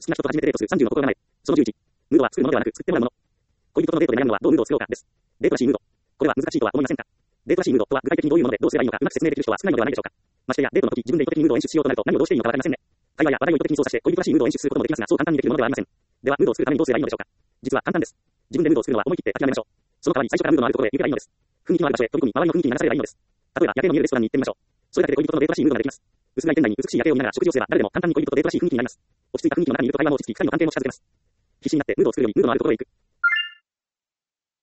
きな人と初めてデートする30の心構え。その11。ムードは作るものではなく作ってもらうもの。恋人とのデートで悩むのはどうムードを作ろうかです。デートらしいムード。これは難しいとは思いませんか？デートらしいムードとは具体的にどういうものでどうすればいいのかうまく説明できる人は少ないのではないでしょうか。ましてや、デートの時自分で意図的にムードを演出しようとなると何をどうしていいのかわかりませんね。会話や話題を意図的に操作して恋人らしいムードを演出することもできますが、そう簡単にできるものではありません。では、ムードを作るためにどうすればいいのでしょうか。実は簡単です。自分でムードを作るのは思い切って諦めましょう。その代わり最初からムードのあるところへ行けばいいのです。雰囲気のある場所へ飛び込み、周りの雰囲気に流されればいいのです。例えば、夜景の見えるレストランに行ってみましょう。それだけで恋人とのデートらしいムードができます。薄暗い店内に美しい夜景を見ながら食事をすれば誰でも簡単に恋人とデートらしい雰囲気になります。落ち着いた雰囲気の中にいると会話も落ち着き、二人の関係も近づけます。必死になってムードを作るよりムードのあるところへ行く。